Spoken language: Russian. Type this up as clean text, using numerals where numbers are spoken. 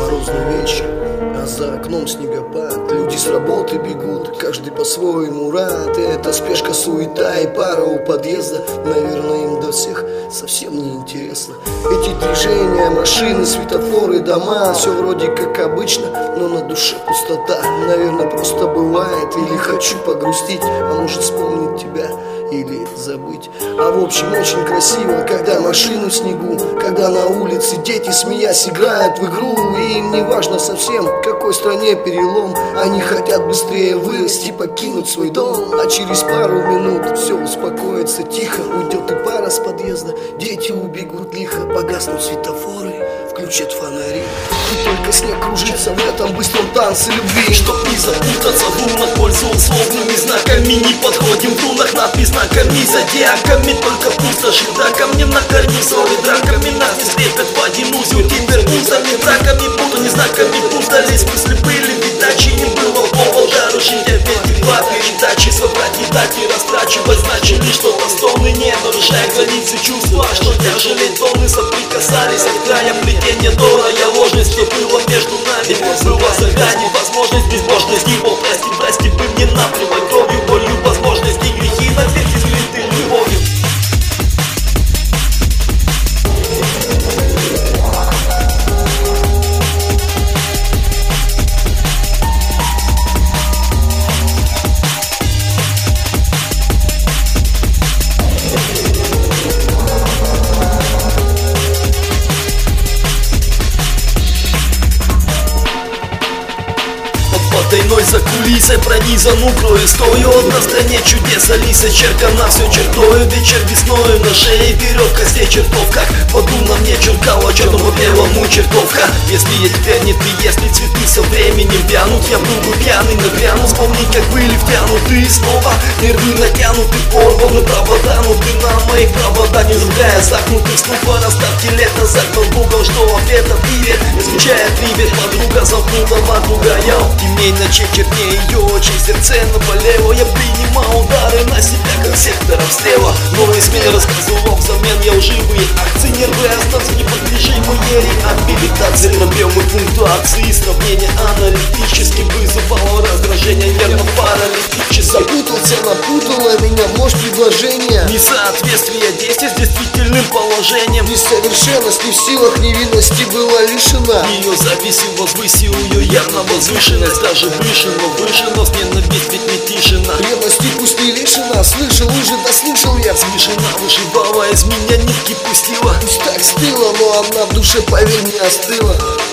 Морозный вечер, а за окном снегопад. Люди с работы бегут, каждый по-своему рад. И эта спешка, суета и пара у подъезда, наверное, им до всех совсем не интересно. Эти движения, машины, светофоры, дома, все вроде как обычно, но на душе пустота. Наверное, просто бывает. Или хочу погрустить, а может вспомнить тебя или забыть. А в общем, очень красиво, когда машины в снегу, когда на улице дети, смеясь, играют в игру. И им не важно совсем, в какой стране перелом. Они хотят быстрее вырасти, покинуть свой дом. А через пару минут все успокоится тихо. Уйдет и пара с подъезда, дети убегут лихо. Погаснут светофоры, включат фонари, и только снег кружится в этом быстром танце любви. Чтоб не запутаться в рунах, пользуясь условными знаками, не подходим в рунах, надпись знаками, зодиаками. Только пустоши, да, ко мне на корнизоре драками. Нас не слепят в один узел, теперь пузами, браками, путами, знаками путались. Мысли были, передачи не было повода рушить опять два передачи. Собрать не так и растрачивать, значили что-то стоны, не нарушая границы чувства, что тяжели тонны соприкасались от края плетения до рая ложности. Было между нами, была за грани возможность безбожности. О, прости, прости, бы мне наплевать кровью, болью, возможности, грехи навек излиты любовью. Тайной за кулисой пронизан укрою. Стою на стране чудес, Алиса черкана все чертою. Вечер весною, на шее веревка, здесь чертовка. Воду на мне черкала, черному белому чертовка. Если я теперь не ты, если цветы со временем вянут, я был бы пьяный, нагряну. Вспомни, как были втянуты снова нервы натянуты, порваны провода. Но ты на моих проводах, не ругая загнутых снов. По расставке лета загнал в угол, что ответа привет. Не скучая привет, подруга замкнула друга. Я темней ночей, чернее ее очи, сердце наболело. Я принимал удары на себя, как сектором слева. Но из меня рассказывал взамен я лживые акции. Нервы остаться не подлежи моей реабилитации. Проблемы пунктуации, сравнение аналитически вызывало раздражение. Нервно паралитически. Запутался, напутала меня ложь предложения. Несоответствие действий с действительным положением. Несовершенность не в силах, невинности была лишена. Ее зависел, возвысил ее явно возвышенность. Даже выше, но выше, но с ненависть ведь не тишина. Ревности пусть не лишена, слышал, уже дослушал я. Смешана, вышивала, из меня нитки пустила. Пусть так стыла, но она в душе, поверь, не остыла.